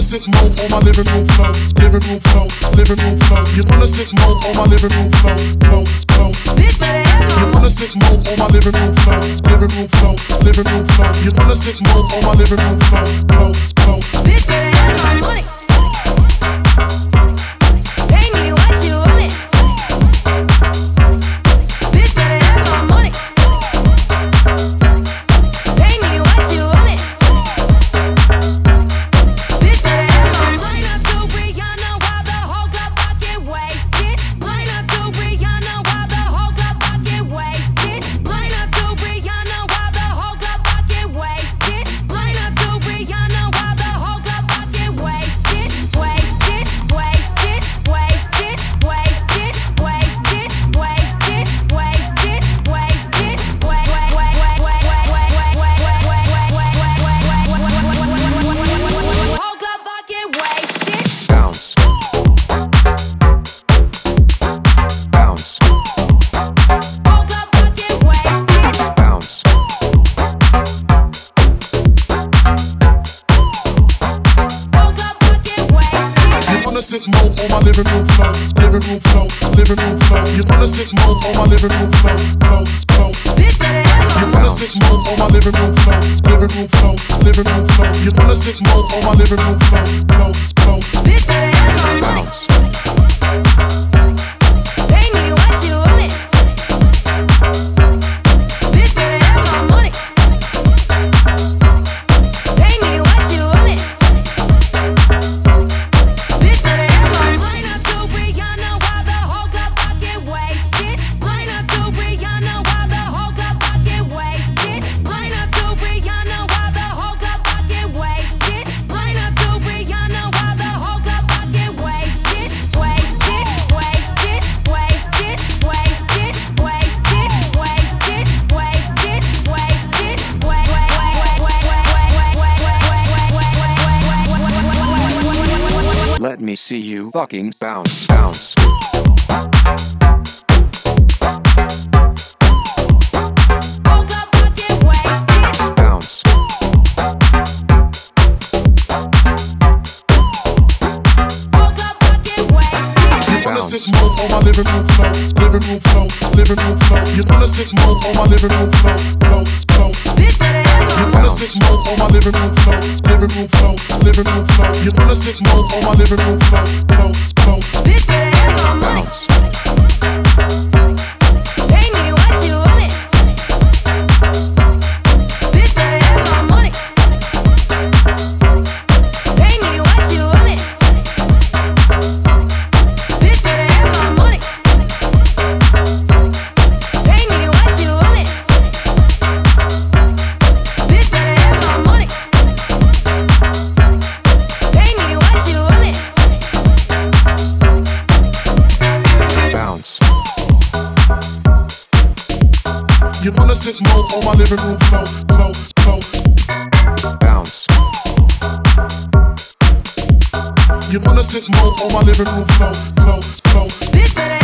sit more on my living room floor, living room floor, living room floor. You wanna sit more on my living room floor, floor, floor. Bitch better have my You wanna sit more on my living room floor, living room floor, living room floor. You wanna sit more on my living room floor, floor, floor. Bitch better have my money. Pay me what you want it. Bitch better have my money. Pay me what you want it. Bitch better have my money. Line up to Rihanna while the whole club fucking wasted. Line up to Rihanna while the whole club fucking wasted. Line up to Rihanna while the whole club fucking wasted. Line up to Rihanna while the whole club fucking wasted. Wasted, wasted, wasted, wasted, wasted, wasted, wasted, wasted, whole club fucking wasted. Bounce. Bounce. Whole club fucking wasted. Bounce. Whole club fucking wasted. You wanna sit more on my living room floor, living room floor, living room floor. You wanna sit more on my living room floor, floor, floor. Bitch better have my You money. wanna sit more on my living room floor, living room floor, living room floor. You wanna sit more on my living room floor, floor, floor. Bitch better have my money. Bounce. Pay me what you want it. Bitch better have my money. Pay me what you want it. Bitch better have my money. Line up to Rihanna while the whole club fucking wasted. Line up to Rihanna while the whole club fucking wasted. Line up to Rihanna while the whole club fucking wasted. Line up to Rihanna while the whole club fucking wasted. Wasted, wasted, wasted, wasted, wasted, wasted, wasted, wasted, Let me see you fucking bounce. Bounce. whole club fucking wasted. Bounce. Whole club fucking wasted. You wanna Bounce. sit more on my living room floor, living room floor, living room floor. You wanna sit more on my living room floor, floor, floor. Bitch better have my You money. wanna sit more on my living room floor, living room floor, living room floor. You wanna sit more on my living room floor, floor, floor. Bitch better have my money. Bounce. Pay me what you want it. Bitch better have my money. Pay me what you want it. Bitch better have my money. Pay me what you want it. Bitch better have my money. Pay me what you want it. Bounce. You wanna sit more on my living room floor, floor, floor. Bounce. You wanna sit more on my living room floor, floor, floor. Bitch better